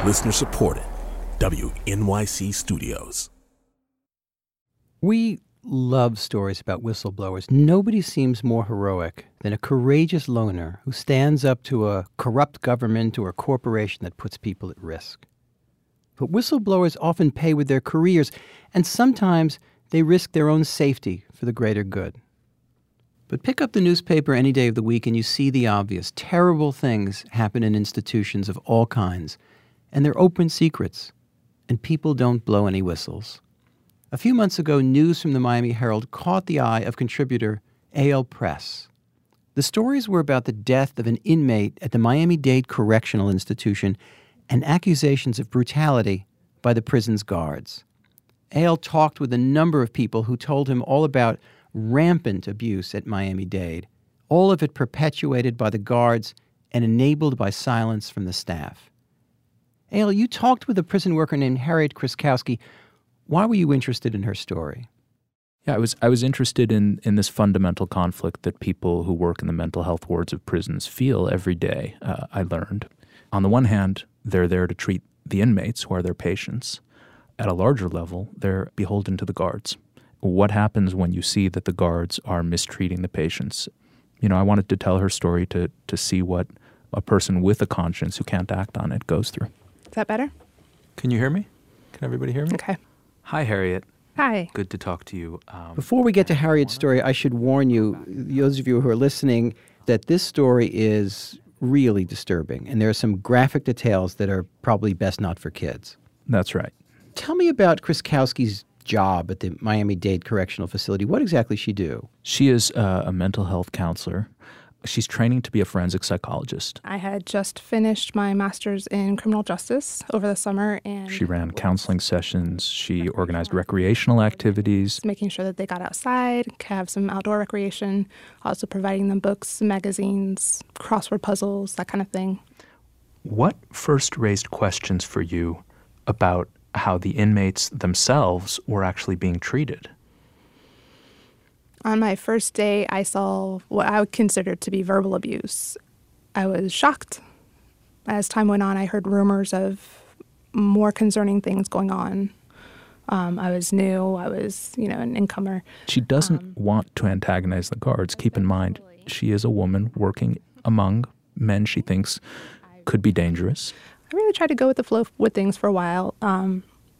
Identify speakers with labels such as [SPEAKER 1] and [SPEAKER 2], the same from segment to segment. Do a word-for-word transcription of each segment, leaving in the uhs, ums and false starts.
[SPEAKER 1] Listener supported. W N Y C Studios.
[SPEAKER 2] We love stories about whistleblowers. Nobody seems more heroic than a courageous loner who stands up to a corrupt government or a corporation that puts people at risk. But whistleblowers often pay with their careers, and sometimes they risk their own safety for the greater good. But pick up the newspaper any day of the week and you see the obvious. Terrible things happen in institutions of all kinds, and they're open secrets, and people don't blow any whistles. A few months ago, news from the Miami Herald caught the eye of contributor A L Press. The stories were about the death of an inmate at the Miami-Dade Correctional Institution and accusations of brutality by the prison's guards. A L talked with a number of people who told him all about rampant abuse at Miami-Dade, all of it perpetuated by the guards and enabled by silence from the staff. A L, you talked with a prison worker named Harriet Kriskowski. Why were you interested in her story?
[SPEAKER 3] Yeah, I was I was interested in, in this fundamental conflict that people who work in the mental health wards of prisons feel every day, uh, I learned. On the one hand, they're there to treat the inmates who are their patients. At a larger level, they're beholden to the guards. What happens when you see that the guards are mistreating the patients? You know, I wanted to tell her story to, to see what a person with a conscience who can't act on it goes through.
[SPEAKER 4] Is that better?
[SPEAKER 3] Can you hear me? Can everybody hear me?
[SPEAKER 4] Okay.
[SPEAKER 3] Hi, Harriet.
[SPEAKER 4] Hi.
[SPEAKER 3] Good to talk to you. Um,
[SPEAKER 2] Before we get to Harriet's story, I should warn you, those of you who are listening, that this story is really disturbing, and there are some graphic details that are probably best not for kids.
[SPEAKER 3] That's right.
[SPEAKER 2] Tell me about Kriskowski's job at the Miami-Dade Correctional Facility. What exactly does she do?
[SPEAKER 3] She is uh, a mental health counselor. She's training to be a forensic psychologist.
[SPEAKER 4] I had just finished my master's in criminal justice over the summer, and
[SPEAKER 3] she ran counseling sessions. She organized recreational activities.
[SPEAKER 4] Making sure that they got outside, have some outdoor recreation, also providing them books, magazines, crossword puzzles, that kind of thing.
[SPEAKER 3] What first raised questions for you about how the inmates themselves were actually being treated?
[SPEAKER 4] On my first day, I saw what I would consider to be verbal abuse. I was shocked. As time went on, I heard rumors of more concerning things going on. Um, I was new. I was, you know, an incomer.
[SPEAKER 3] She doesn't
[SPEAKER 4] um,
[SPEAKER 3] want to antagonize the guards. Keep in mind, she is a woman working among men she thinks could be dangerous.
[SPEAKER 4] I really tried to go with the flow with things for a while. Um,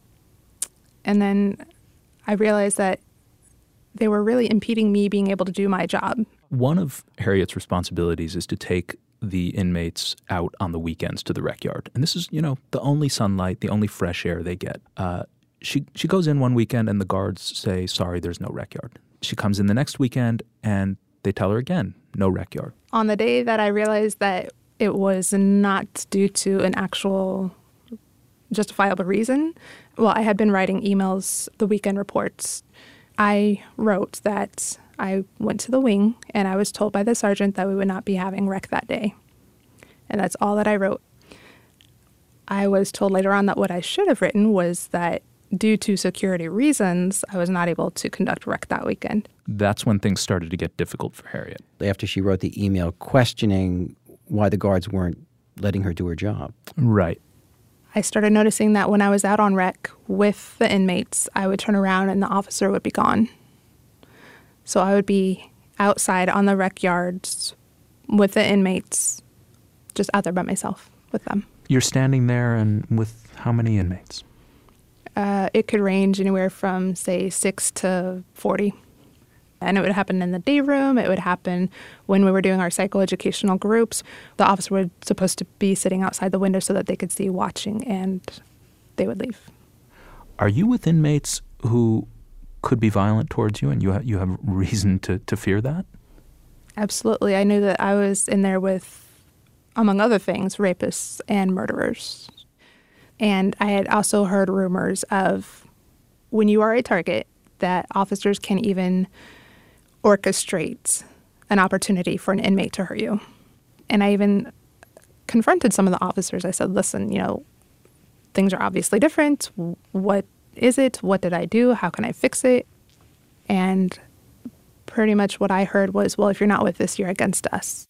[SPEAKER 4] and then I realized that they were really impeding me being able to do my job.
[SPEAKER 3] One of Harriet's responsibilities is to take the inmates out on the weekends to the rec yard. And this is, you know, the only sunlight, the only fresh air they get. Uh, she, she goes in one weekend and the guards say, sorry, there's no rec yard. She comes in the next weekend and they tell her again, no rec yard.
[SPEAKER 4] On the day that I realized that it was not due to an actual justifiable reason, well, I had been writing emails, the weekend reports. I wrote that I went to the wing and I was told by the sergeant that we would not be having rec that day. And that's all that I wrote. I was told later on that what I should have written was that due to security reasons, I was not able to conduct rec that weekend.
[SPEAKER 3] That's when things started to get difficult for Harriet.
[SPEAKER 2] After she wrote the email questioning why the guards weren't letting her do her job.
[SPEAKER 3] Right.
[SPEAKER 4] I started noticing that when I was out on rec with the inmates, I would turn around and the officer would be gone. So I would be outside on the rec yards with the inmates, just out there by myself with them.
[SPEAKER 3] You're standing there and with how many inmates?
[SPEAKER 4] Uh, it could range anywhere from, say, six to forty. And it would happen in the day room. It would happen when we were doing our psychoeducational groups. The officer was supposed to be sitting outside the window so that they could see watching, and they would leave.
[SPEAKER 3] Are you with inmates who could be violent towards you, and you, ha- you have reason to, to fear that?
[SPEAKER 4] Absolutely. I knew that I was in there with, among other things, rapists and murderers. And I had also heard rumors of when you are a target, that officers can even orchestrate an opportunity for an inmate to hurt you. And I even confronted some of the officers. I said, listen, you know, things are obviously different. What is it? What did I do? How can I fix it? And pretty much what I heard was, well, if you're not with us, you're against us.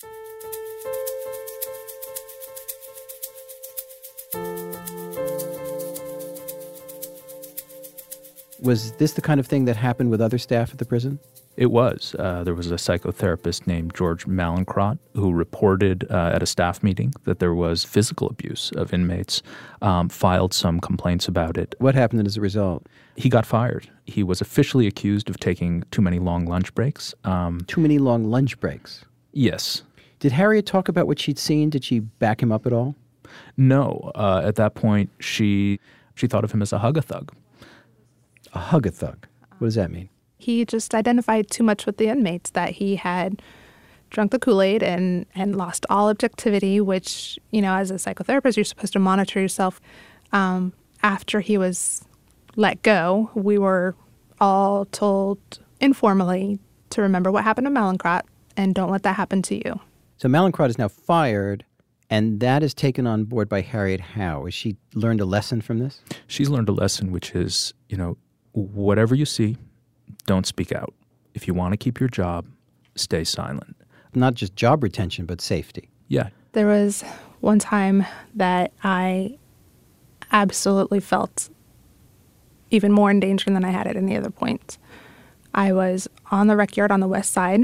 [SPEAKER 2] Was this the kind of thing that happened with other staff at the prison?
[SPEAKER 3] It was. Uh, there was a psychotherapist named George Mallinckrodt who reported uh, at a staff meeting that there was physical abuse of inmates, um, filed some complaints about it.
[SPEAKER 2] What happened as a result?
[SPEAKER 3] He got fired. He was officially accused of taking too many long lunch breaks. Um,
[SPEAKER 2] Too many long lunch breaks?
[SPEAKER 3] yes.
[SPEAKER 2] Did Harriet talk about what she'd seen? Did she back him up at all?
[SPEAKER 3] No. Uh, at that point, she she thought of him as a hug-a-thug.
[SPEAKER 2] A hug-a-thug. What does that mean?
[SPEAKER 4] He just identified too much with the inmates, that he had drunk the Kool-Aid and, and lost all objectivity, which, you know, as a psychotherapist, you're supposed to monitor yourself. Um, after he was let go, we were all told informally to remember what happened to Mallinckrodt and don't let that happen to you.
[SPEAKER 2] So Mallinckrodt is now fired, and that is taken on board by Harriet Howe. Has she learned a lesson from this?
[SPEAKER 3] She's learned a lesson, which is, you know, whatever you see, don't speak out. If you want to keep your job, stay silent.
[SPEAKER 2] Not just job retention, but safety.
[SPEAKER 3] Yeah.
[SPEAKER 4] There was one time that I absolutely felt even more in danger than I had at any other point. I was on the rec yard on the west side,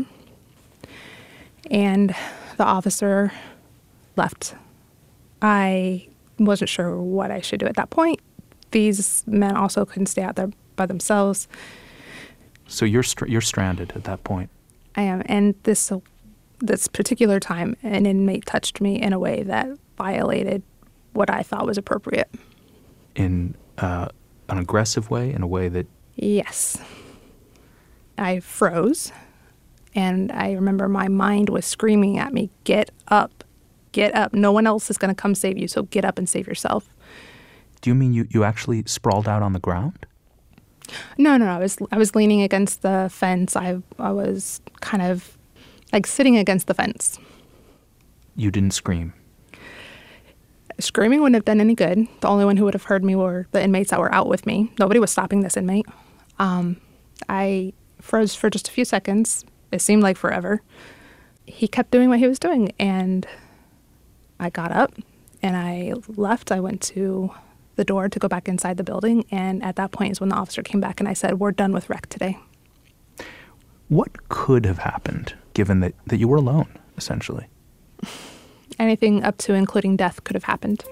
[SPEAKER 4] and the officer left. I wasn't sure what I should do at that point. These men also couldn't stay out there by themselves.
[SPEAKER 3] So you're str- you're stranded at that point.
[SPEAKER 4] I am. And this this particular time, an inmate touched me in a way that violated what I thought was appropriate.
[SPEAKER 3] In uh, an aggressive way, in a way that...
[SPEAKER 4] Yes. I froze, and I remember my mind was screaming at me, get up, get up. No one else is going to come save you, so get up and save yourself.
[SPEAKER 3] Do you mean you, you actually sprawled out on the ground?
[SPEAKER 4] No, no, no. I was I was leaning against the fence. I I was kind of like sitting against the fence.
[SPEAKER 3] You didn't scream?
[SPEAKER 4] Screaming wouldn't have done any good. The only one who would have heard me were the inmates that were out with me. Nobody was stopping this inmate. Um, I froze for just a few seconds. It seemed like forever. He kept doing what he was doing, and I got up and I left. I went to the door to go back inside the building, and at that point is when the officer came back and I said, we're done with rec today.
[SPEAKER 3] What could have happened, given that, that you were alone, essentially?
[SPEAKER 4] Anything up to including death could have happened.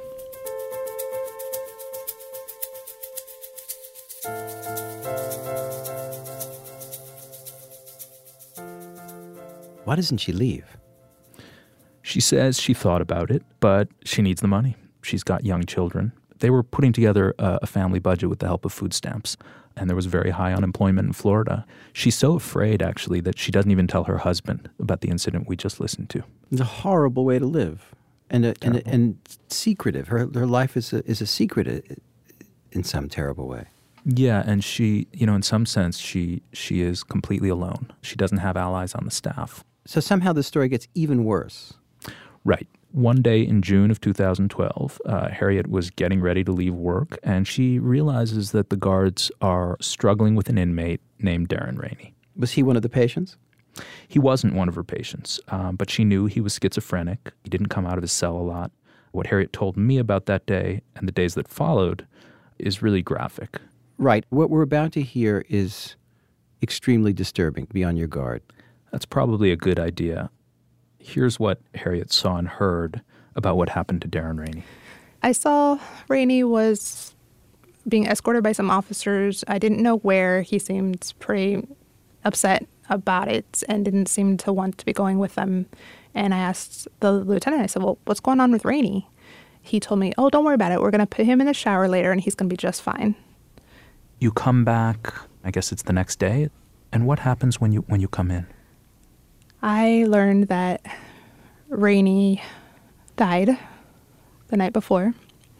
[SPEAKER 2] Why doesn't she leave?
[SPEAKER 3] She says she thought about it, but she needs the money. She's got young children. They were putting together a, a family budget with the help of food stamps, and there was very high unemployment in Florida. She's so afraid, actually, that she doesn't even tell her husband about the incident we just listened to.
[SPEAKER 2] It's a horrible way to live, and a, and, a, and secretive. Her her life is a, is a secret in some terrible way.
[SPEAKER 3] Yeah, and she, you know, in some sense, she she is completely alone. She doesn't have allies on the staff.
[SPEAKER 2] So somehow the story gets even worse.
[SPEAKER 3] Right. One day in June of two thousand twelve, uh, Harriet was getting ready to leave work, and she realizes that the guards are struggling with an inmate named Darren Rainey.
[SPEAKER 2] Was he one of the patients?
[SPEAKER 3] He wasn't one of her patients, um, but she knew he was schizophrenic. He didn't come out of his cell a lot. What Harriet told me about that day and the days that followed is really graphic.
[SPEAKER 2] Right. What we're about to hear is extremely disturbing. Be on your guard.
[SPEAKER 3] That's probably a good idea. Here's what Harriet saw and heard about what happened to Darren Rainey.
[SPEAKER 4] I saw Rainey was being escorted by some officers. I didn't know where. He seemed pretty upset about it and didn't seem to want to be going with them. And I asked the lieutenant, I said, well, what's going on with Rainey? He told me, oh, don't worry about it. We're going to put him in the shower later and he's going to be just fine.
[SPEAKER 3] You come back, I guess it's the next day. And what happens when you when you come in?
[SPEAKER 4] I learned that Rainey died the night before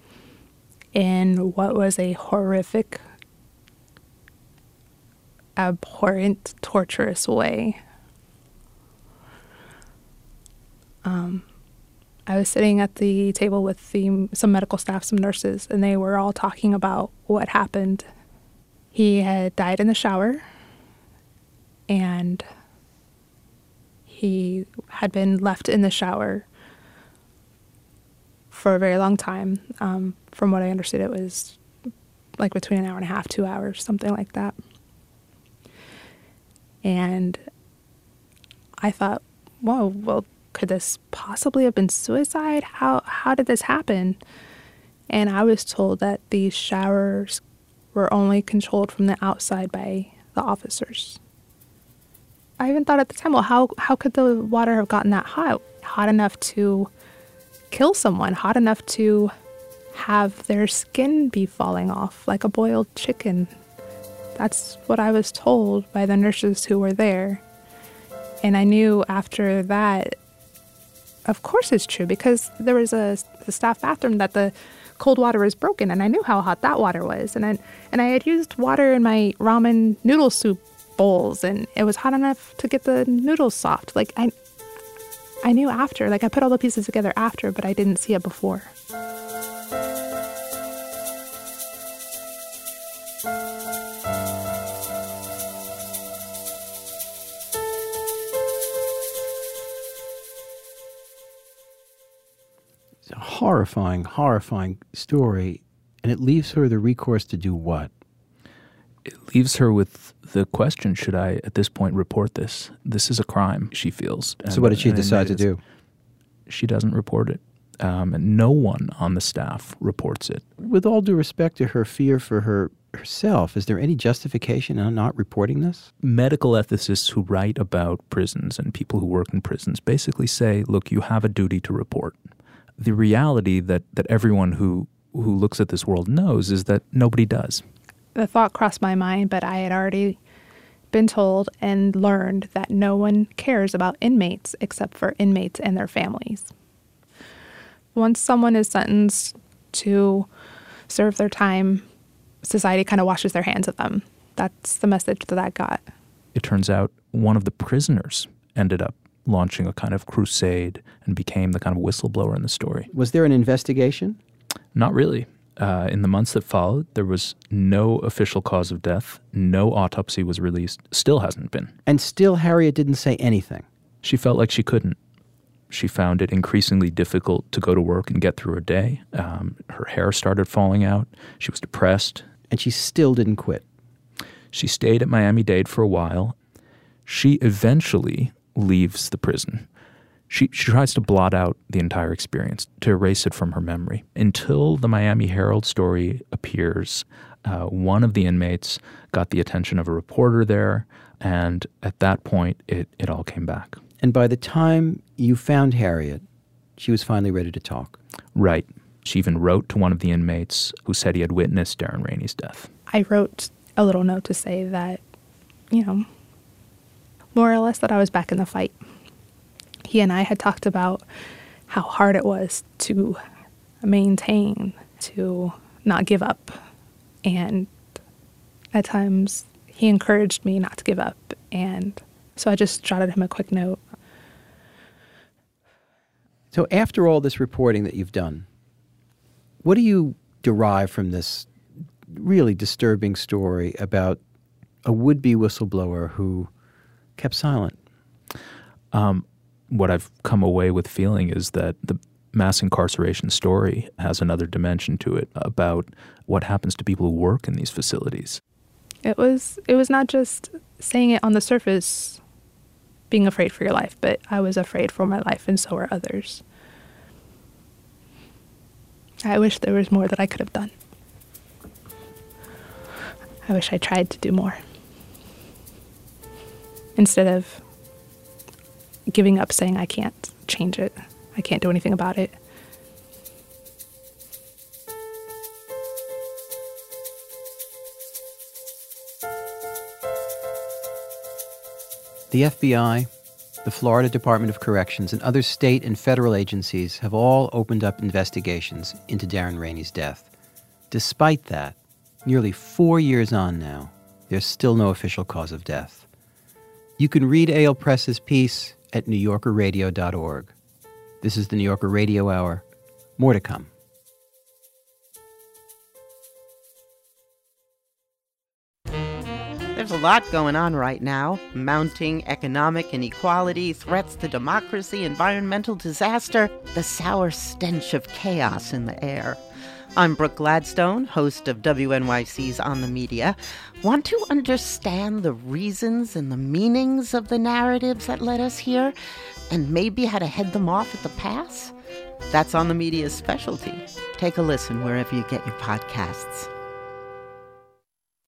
[SPEAKER 4] in what was a horrific, abhorrent, torturous way. Um, I was sitting at the table with the, some medical staff, some nurses, and they were all talking about what happened. He had died in the shower, and he had been left in the shower for a very long time. Um, from what I understood, it was like between an hour and a half, two hours, something like that. And I thought, whoa, well, could this possibly have been suicide? How how did this happen? And I was told that these showers were only controlled from the outside by the officers. I even thought at the time, well, how how could the water have gotten that hot? Hot enough to kill someone, hot enough to have their skin be falling off like a boiled chicken. That's what I was told by the nurses who were there. And I knew after that, of course it's true, because there was a, a staff bathroom that the cold water was broken, and I knew how hot that water was. And I, and I had used water in my ramen noodle soup bowls, and it was hot enough to get the noodles soft. Like, I, I knew after. Like, I put all the pieces together after, but I didn't see it before.
[SPEAKER 2] It's a horrifying, horrifying story, and it leaves her the recourse to do what?
[SPEAKER 3] It leaves her with the question, should I, at this point, report this? This is a crime, she feels.
[SPEAKER 2] So
[SPEAKER 3] And-
[SPEAKER 2] what did she
[SPEAKER 3] and
[SPEAKER 2] decide to
[SPEAKER 3] it is-
[SPEAKER 2] do?
[SPEAKER 3] She doesn't report it. Um, and no one on the staff reports it.
[SPEAKER 2] With all due respect to her fear for her herself, is there any justification in not reporting this?
[SPEAKER 3] Medical ethicists who write about prisons and people who work in prisons basically say, look, you have a duty to report. The reality that, that everyone who, who looks at this world knows is that nobody does.
[SPEAKER 4] The thought crossed my mind, but I had already been told and learned that no one cares about inmates except for inmates and their families. Once someone is sentenced to serve their time, society kind of washes their hands of them. That's the message that I got.
[SPEAKER 3] It turns out one of the prisoners ended up launching a kind of crusade and became the kind of whistleblower in the story.
[SPEAKER 2] Was there an investigation?
[SPEAKER 3] Not really. Uh, in the months that followed, there was no official cause of death. No autopsy was released. Still hasn't been.
[SPEAKER 2] And still Harriet didn't say anything.
[SPEAKER 3] She felt like she couldn't. She found it increasingly difficult to go to work and get through her day. Um, her hair started falling out. She was depressed.
[SPEAKER 2] And she still didn't quit.
[SPEAKER 3] She stayed at Miami-Dade for a while. She eventually leaves the prison. She, she tries to blot out the entire experience, to erase it from her memory. Until the Miami Herald story appears, uh, one of the inmates got the attention of a reporter there, and at that point, it, it all came back.
[SPEAKER 2] And by the time you found Harriet, she was finally ready to talk.
[SPEAKER 3] Right. She even wrote to one of the inmates who said he had witnessed Darren Rainey's death.
[SPEAKER 4] I wrote a little note to say that, you know, more or less that I was back in the fight. He and I had talked about how hard it was to maintain, to not give up. And at times he encouraged me not to give up. And so I just jotted him a quick note.
[SPEAKER 2] So after all this reporting that you've done, what do you derive from this really disturbing story about a would-be whistleblower who kept silent?
[SPEAKER 3] Um, what I've come away with feeling is that the mass incarceration story has another dimension to it about what happens to people who work in these facilities.
[SPEAKER 4] It was it was not just saying it on the surface, being afraid for your life, but I was afraid for my life, and so were others. I wish there was more that I could have done. I wish I tried to do more. Instead of giving up, saying I can't change it, I can't do anything about it.
[SPEAKER 2] The F B I, the Florida Department of Corrections, and other state and federal agencies have all opened up investigations into Darren Rainey's death. Despite that, nearly four years on now, there's still no official cause of death. You can read A L Press's piece at new yorker radio dot org. This is the New Yorker Radio Hour. More to come.
[SPEAKER 5] There's a lot going on right now. Mounting economic inequality, threats to democracy, environmental disaster, the sour stench of chaos in the air. I'm Brooke Gladstone, host of W N Y C's On the Media. Want to understand the reasons and the meanings of the narratives that led us here, and maybe how to head them off at the pass? That's On the Media's specialty. Take a listen wherever you get your podcasts.